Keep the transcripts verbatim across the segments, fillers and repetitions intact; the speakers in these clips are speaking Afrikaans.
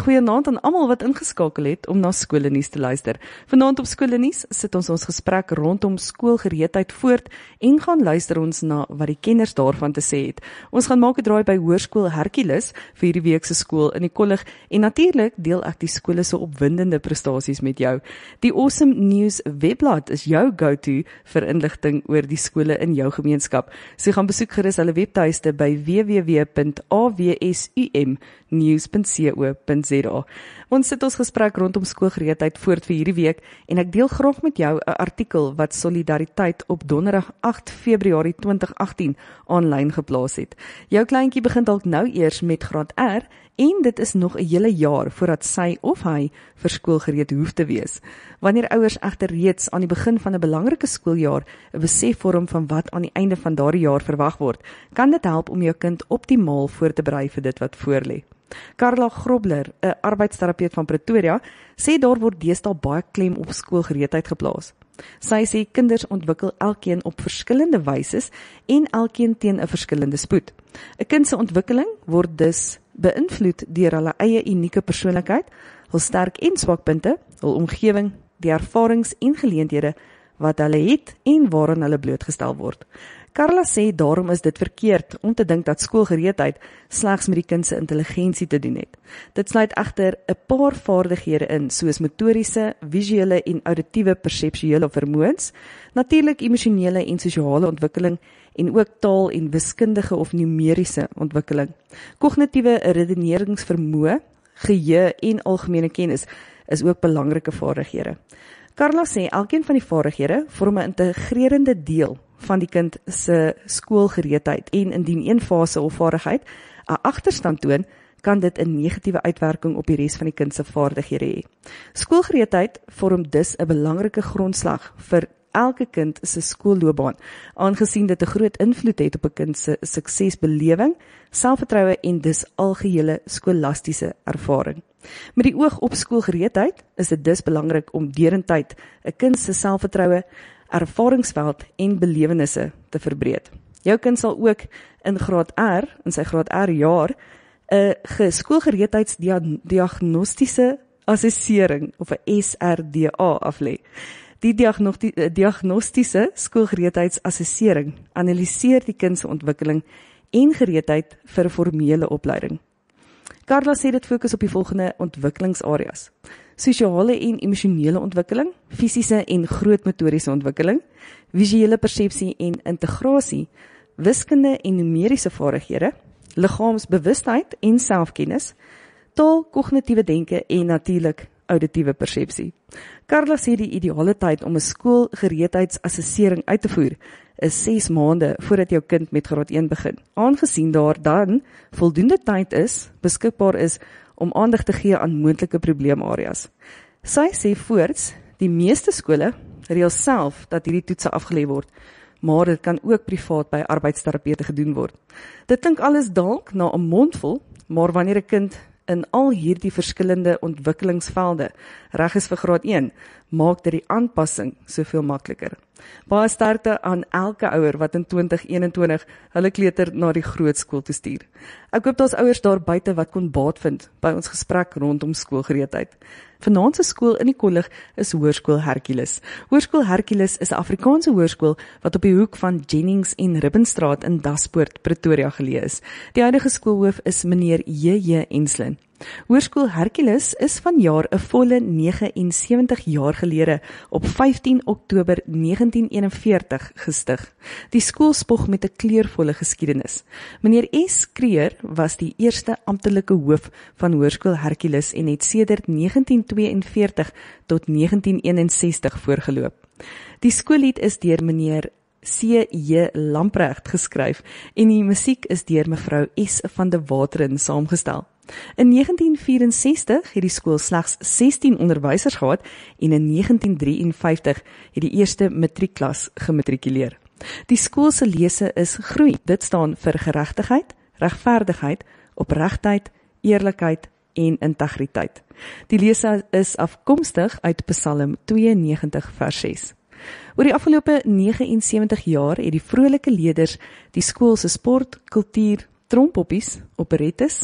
goeienaand aan almal wat ingeskakel het om na Skoolnuus te luister. Vanaand op Skoolnuus sit ons ons gesprek rondom skoolgereedheid voort en gaan luister ons na wat die kenners daarvan te sê het. Ons gaan maak 'n draai by Hoërskool Hercules vir hierdie week se skool in die kollig en natuurlik deel ek die skole se opwindende prestasies met jou. Die Awesome News webblad is jou go-to vir inligting oor die skole in jou gemeenskap. So gaan besoek gerus hulle webtuiste by w w w punt a w s u m news punt co punt z a. Ons sit ons gesprek rondom skoolgereedheid voort vir hierdie week en ek deel graag met jou 'n artikel wat Solidariteit op donderdag agt Februarie twintig agttien aanlyn geplaas het. Jou kleintjie begin dalk nou eers met graad R en dit is nog 'n hele jaar voordat sy of hy vir skool gereed hoef te wees. Wanneer ouers egter reeds aan die begin van 'n belangrike skooljaar 'n besef vorm van wat aan die einde van daardie jaar verwag word, kan dit help om jou kind optimaal voor te berei vir dit wat voorlê. Carla Grobler, 'n arbeidsterapeut van Pretoria, sê daar word deesdae baie klem op skoolgereedheid geplaas. Sy sê kinders ontwikkel elkeen op verskillende wyses en elkeen teen 'n verskillende spoed. 'n Kind se ontwikkeling word dus beïnvloed deur hulle eie unieke persoonlikheid, hul sterk en swakpunte, hul omgewing, die ervarings en geleenthede wat hulle het en waaraan hulle blootgestel word. Carla sê daarom is dit verkeerd om te dink dat skoolgereedheid slegs met die kind se intelligensie te doen het. Dit sluit egter 'n paar vaardighede in, soos motoriese, visuele en auditiewe perseptuele vermoëns, natuurlik emosionele en sosiale ontwikkeling en ook taal en wiskundige of numeriese ontwikkeling. Kognitiewe redeneringsvermoë, geheue en algemene kennis is ook belangrike vaardighede. Carla sê elkeen van die vaardighede vorm 'n integrerende deel van die kind se skoolgereedheid en indien een fase of vaardigheid 'n agterstand toon, kan dit 'n negatiewe uitwerking op die res van die kind se vaardighede hê. Skoolgereedheid vorm dus 'n belangrike grondslag vir elke kind se skoolloopbaan, aangesien dit 'n groot invloed het op 'n kind se suksesbelewing, selfvertroue en dus algehele skolastiese ervaring. Met die oog op skoolgereedheid is dit dus belangrik om derentyd 'n kind se selfvertroue, ervaringsveld en belewennisse te verbreed. Jou kind sal ook in graad R, in sy graad R jaar, 'n skoolgereedheidsdiagnostiese assessering of 'n S R D A aflê. Die diagnostiese skoolgereedheidsassessering analiseer die kind se ontwikkeling en gereedheid vir 'n formele opleiding. Carla sê dit fokus op die volgende ontwikkelingsareas: sosiale en emosionele ontwikkeling, fisiese en grootmotoriese ontwikkeling, visuele persepsie en integrasie, wiskunde en numeriese vaardighede, liggaamsbewustheid en selfkennis, taal, kognitiewe denke en natuurlik auditiewe persepsie. Carla sê die ideale tyd om 'n skoolgereedheidsassessering uit te voer is ses maande voordat jou kind met graad een begin, aangesien daar dan voldoende tyd is, beskikbaar is om aandag te gee aan moontlike probleemareas. Sy sê voorts, die meeste skole reël self dat hierdie toetse afgelê word, maar dit kan ook privaat by arbeidsterapeute gedoen word. Dit klink alles dalk na 'n mondvol, maar wanneer 'n kind in al hierdie verskillende ontwikkelingsvelde reg is vir graad een, maak dit die aanpassing soveel makliker. Baie sterkte aan elke ouer wat in twintig eenentwintig hulle kleuter na die grootskool toe stuur. Ek hoop daar's ouers daar buite wat kon baat vind by ons gesprek rondom skoolgereedheid. Vanaand se skool in die kollig is Hoërskool Hercules. Hoërskool Hercules is 'n Afrikaanse hoërskool wat op die hoek van Jennings en Ribbenstraat in Daspoort, Pretoria geleë is. Die huidige skoolhoof is meneer J J Enslin. Hoërskool Hercules is vanjaar 'n volle vyf nege sewe jaar gelede op vyftien Oktober negentien eenenveertig gestig. Die skool spog met 'n kleurvolle geskiedenis. Meneer S. Kreer was die eerste amptelike hoof van Hoërskool Hercules en het sedert negentien tweeënveertig tot negentien eenensestig voorgeloop. Die skoollied is deur meneer C J Lamprecht geskryf en die musiek is deur mevrou S van de Wateren saamgestel. In negentien vyf-en-sestig het die skool slegs sestien onderwysers gehad en in negentien drie-en-vyftig het die eerste matriekklas gematrikuleer. Die skool se lese is groei. Dit staan vir geregtigheid, regverdigheid, opregtheid, eerlikheid en integriteit. Die lese is afkomstig uit Psalm tweeënnegentig vers ses. Oor die afgelope vyf nege sewe jaar het die vrolike leerders die skool se sport, kultuur, trompoppies, operettes,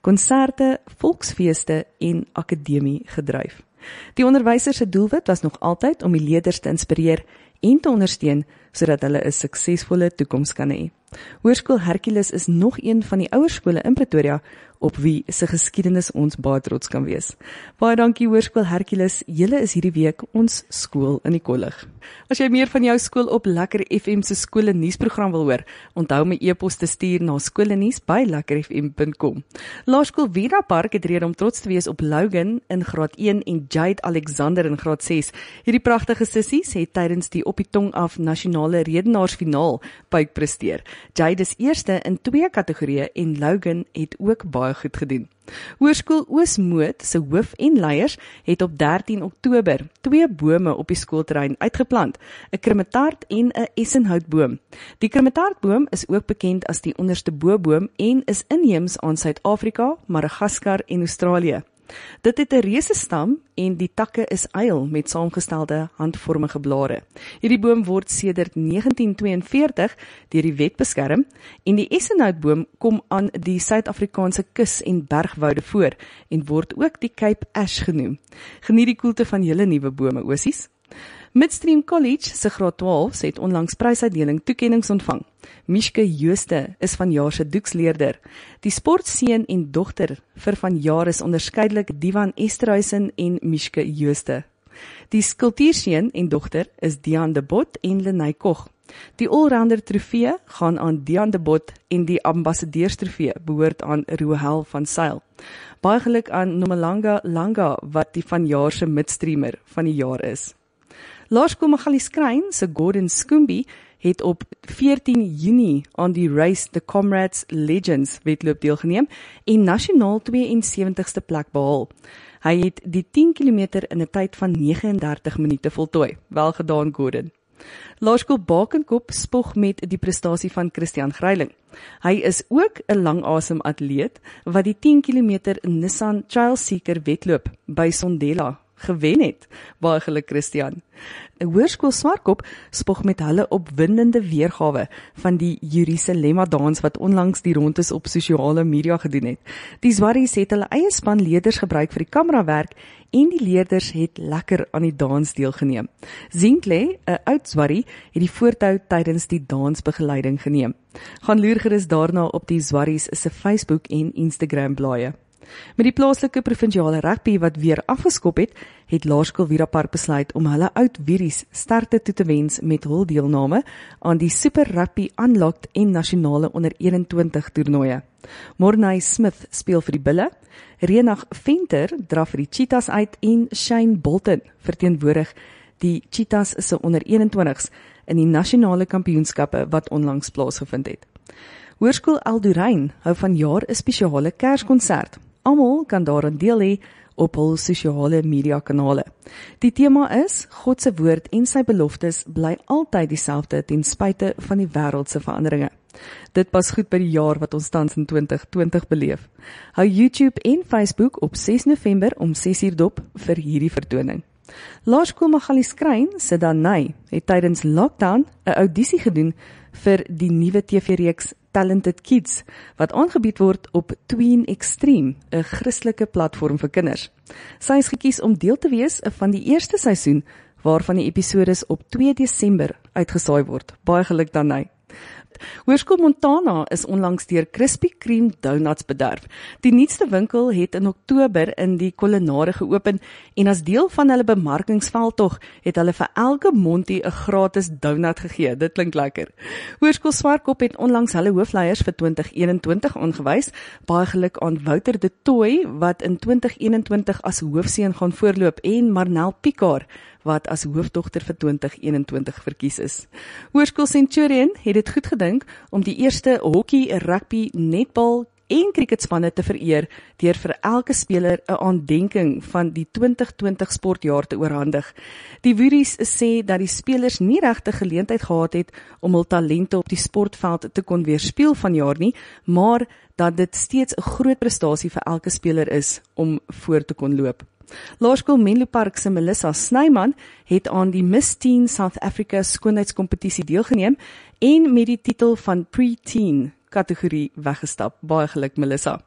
konserte, volksfeeste en akademie gedryf. Die onderwysers se doelwit was nog altyd om die leerders te inspireer en te ondersteun sodat hulle 'n suksesvolle toekoms kan hê. Hoërskool Hercules is nog een van die ouer skole in Pretoria op wie se geskiedenis ons baie trots kan wees. Baie dankie Hoërskool Hercules, julle is hierdie week ons skool in die kollig. As jy meer van jou skool op Lekker F M se skole nuusprogram wil hoor, onthou my e-pos te stuur na skolenuus by lekker f m punt com. Laerskool Vida Park het rede om trots te wees op Logan in graad een en Jade Alexander in graad ses. Hierdie pragtige sissies het tydens die op die tong af nasionale redenaarsfinaal buik presteer. Jade is eerste in twee kategorieë en Logan het ook baie goed gedoen. Hoërskool Oosmoed se hoof en leiers het op dertien Oktober twee bome op die skoolterrein uitgeplant, 'n krimetaart en 'n essenhoutboom. Die krimetaartboom is ook bekend as die onderste boboom en is inheems aan Suid-Afrika, Madagaskar en Australië. Dit het 'n reuse stam en die takke is eil met saamgestelde handvormige blare. Hierdie boom word sedert negentien tweeënveertig deur die wet beskerm en die essenhoutboom kom aan die Suid-Afrikaanse kus en bergwoude voor en word ook die Cape Ash genoem. Geniet die koelte van julle nuwe bome, ossies. Midstream College se graad twaalf het onlangs prysuitdeling toekennings ontvang. Mishke Jooste is vanjaar se doeksleerder. Die sportseun en dogter vir vanjaar is onderskeidelik Divan Esterhuisen en Mishke Jooste. Die kultuurseun en dogter is Dian de Bot en Lenay Koch. Die allrounder trofee gaan aan Dian de Bot en die ambassadeurstrofee behoort aan Rohel van Sail. Baie geluk aan Nomalanga Langa wat die vanjaar se midstreamer van die jaar is. Laerskool Magalieskrain se Gordon Skoombi het op veertien Junie aan die Race the Comrades Legends wedloop deelgeneem en nasionaal twee-en-sewentigste plek behaal. Hy het die tien kilometer in 'n tyd van nege en dertig minute voltooi. Wel gedaan, Gordon. Laerskool Bakenkop spog met die prestasie van Christian Greiling. Hy is ook 'n langasem atleet wat die tien kilometer Nissan Trail Seeker wedloop by Sondela gewen het. Baie geluk, Christian. 'n Hoërskool Swartkop spog met hulle opwindende weergawe van die Jerusalema dans wat onlangs die rondes op sosiale media gedoen het. Die Zwarries het hulle eie span leerders gebruik vir die kamerawerk en die leerders het lekker aan die dans deelgeneem. Zinkle, 'n oud Zwarrie, het die voortou tydens die dansbegeleiding geneem. Gaan loer gerus daarna op die Zwarries se Facebook en Instagram blaaie. Met die plaaslike provinsiale rugby wat weer afgeskop het, het Laerskool Vida Park besluit om hulle oud Wieries sterkte toe te wens met hul deelname aan die Super Rugby Unlocked en nasionale onder eenentwintig toernooie. Mornay Smith speel vir die Bulle, Renag Venter dra vir die Cheetahs uit en Shane Bolton verteenwoordig die Cheetahs se onder eenentwintigs in die nasionale kampioenskappe wat onlangs plaasgevind het. Hoërskool Eldorein hou vanjaar 'n spesiale Kerskonsert. Almal kan daaraan deel hê op hul sosiale media kanale. Die tema is God se woord en sy beloftes bly altyd dieselfde ten spyte van die wêreld se veranderinge. Dit pas goed by die jaar wat ons tans in twintig twintig beleef. Hou YouTube en Facebook op ses November om ses uur dop vir hierdie vertoning. Laerskool Magalieskrain se Danai het tydens lockdown 'n audisie gedoen vir die nuwe T V-reeks Talented Kids, wat aangebied word op Tween Extreme, 'n Christelike platform vir kinders. Sy is gekies om deel te wees van die eerste seisoen, waarvan die episodes op twee Desember uitgesaai word. Baie geluk Danai. Hoërskool Montana is onlangs deur Krispy Kreme Donuts bederf. Die nuutste winkel het in Oktober in die Kolonade geopen en as deel van hulle bemarkingsveldtog het hulle vir elke Monty 'n gratis donut gegee. Dit klink lekker. Hoërskool Swartkop het onlangs hulle hoofleiers vir twintig eenentwintig aangewys. Baie geluk aan Wouter de Tooy wat in twintig eenentwintig as hoofseun gaan voorloop en Marnel Picard wat as hoofdogter vir twintig eenentwintig verkies is. Hoërskool Centurion het dit goed gedink om die eerste hockey, rugby, netbal en cricketspanne te vereer deur vir elke speler 'n aandenking van die twintig twintig sportjaar te oorhandig. Die Wieries sê dat die spelers nie regte geleentheid gehad het om hul talente op die sportveld te kon weerspieël vanjaar nie, maar dat dit steeds 'n groot prestasie vir elke speler is om voor te kon loop. Laerskool Menlo Park se Melissa Snyman het aan die Miss Teen South Africa skoonheidskompetisie deelgeneem en met die titel van Pre-Teen kategorie weggestap. Baie geluk Melissa.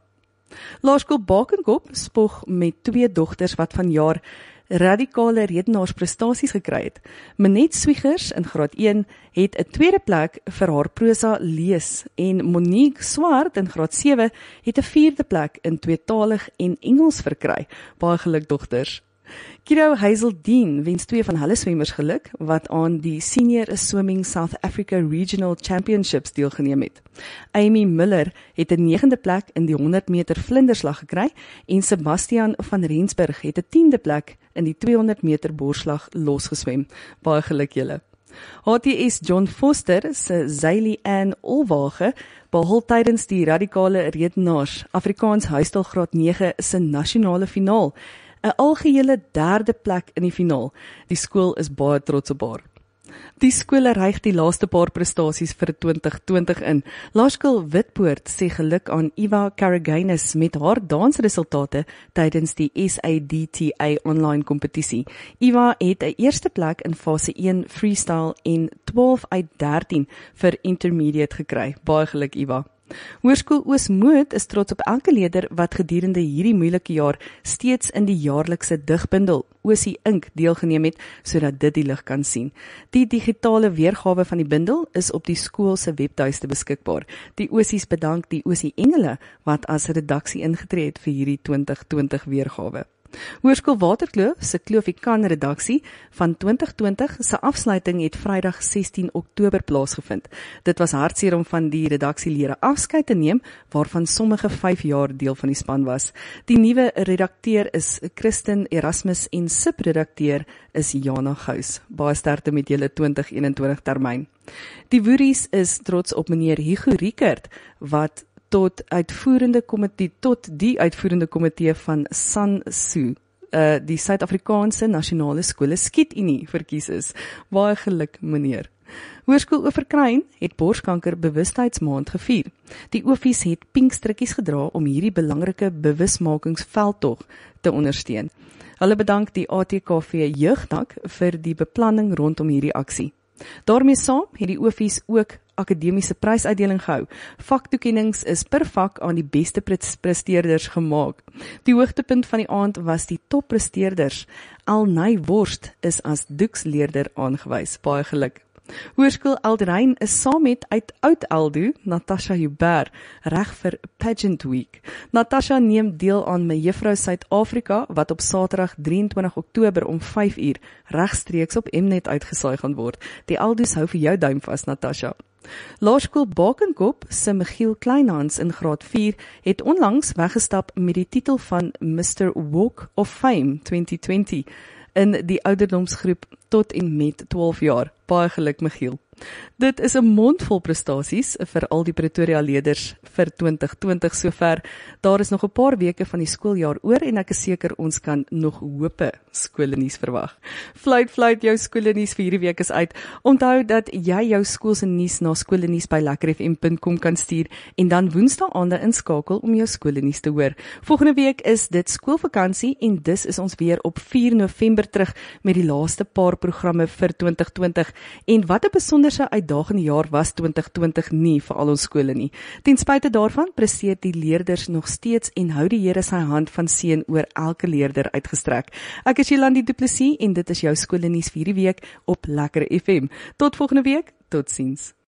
Laerskool Bakenkop spog met twee dogters wat vanjaar radikale redenaarsprestasies gekry het. Manet Swiegers in graad een het 'n tweede plek vir haar prosa lees en Monique Swart in graad sewe het 'n vierde plek in tweetalig en Engels verkry. Baie geluk dogters. Kiro Hazeldien wens twee van hulle swemmers geluk wat aan die Senior Swimming South Africa Regional Championships deelgeneem het. Amy Miller het 'n negende plek in die honderd meter vlinderslag gekry en Sebastian van Rensburg het 'n tiende plek in die tweehonderd meter borsslag losgeswem. Baie geluk julle. H T S John Foster se Zaylie Ann Olwage behul tydens die radikale redenaars Afrikaans huistaal graad nege se nasionale finaal. 'n algehele derde plek in die finaal. Die skool is baie trots op haar. Die skole reig die laaste paar prestasies vir twintig twintig in. Laerskool Witpoort sê geluk aan Eva Caraganis met haar dansresultate tydens die S A D T A online kompetisie. Eva het 'n eerste plek in fase een freestyle en twaalf uit dertien vir intermediate gekry. Baie geluk Eva. Hoërskool Oosmoed is trots op elke leerder wat gedurende hierdie moeilike jaar steeds in die jaarlikse digbundel Oosie Ink deelgeneem het, sodat dit die lig kan sien. Die digitale weergawe van die bundel is op die skool se webtuiste beskikbaar. Die Oosies bedank die Oosie Engele wat as redaksie ingetree het vir hierdie twintig twintig weergawe. Hoërskool Waterkloof se Kloofikan redaksie van twintig twintig se afsluiting het Vrydag sestien Oktober plaasgevind. Dit was hartseer om van die redaksielede afskeid te neem, waarvan sommige vyf jaar deel van die span was. Die nuwe redakteur is Christen Erasmus en subredakteur is Jana Gous. Baie sterkte met julle twintig eenentwintig termyn. Die Woeries is trots op meneer Hugo Riekert wat tot uitvoerende komitee tot die uitvoerende komitee van SANSU, uh, die Suid-Afrikaanse Nasionale Skole Skietunie verkies is. Baie geluk meneer. Hoërskool Oeverkruin het borskanker bewustheidsmaand gevier. Die oofies het pink strikkies gedra om hierdie belangrike bewusmakingsveldtog te ondersteun. Hulle bedank die A T K V Jeugdak vir die beplanning rondom hierdie aksie. Daarmee saam het die oofies ook akademiese prysuitdeling gehou. Vaktoekennings is per vak aan die beste presteerders gemaak. Die hoogtepunt van die aand was die toppresteerders. Alnay Worst is as doeksleerder aangewys. Baie geluk. Hoërskool Elderein is saam met uit Oud Eldo, Natasha Hubert, reg vir Pageant Week. Natasha neem deel aan Mejuffrou Suid-Afrika, wat op Saterdag drie en twintig Oktober om vyf uur regstreeks op Mnet uitgesaai gaan word. Die Eldos hou vir jou duim vas, Natasha. Laerskool Bakenkop se Michiel Kleinhans in graad vier het onlangs weggestap met die titel van Mister Walk of Fame twintig twintig in die ouderdomsgroep tot en met twaalf jaar. Baie geluk Michiel. Dit is 'n mondvol prestasies vir al die Pretoria leerders vir twintig twintig sover. Daar is nog 'n paar weke van die skooljaar oor en ek is seker ons kan nog hoope skoolnuus verwag. Fluit fluit jou skoolnuus vir hierdie week is uit. Onthou dat jy jou skool se nuus na skoolnuus by lekker f m punt com kan stuur en dan woensdae aande inskakel om jou skoolnuus te hoor. Volgende week is dit skoolvakansie en dus is ons weer op vier November terug met die laaste paar programme vir twintig twintig. En wat 'n besonderse uitdagende jaar was twintig twintig nie vir al ons skole nie. Ten spyte daarvan presteer die leerders nog steeds en hou die Here sy hand van seën oor elke leerder uitgestrek. Ek is Jolandi Du Plessis en dit is jou skoolnuus vir hierdie week op Lekker F M. Tot volgende week, totsiens.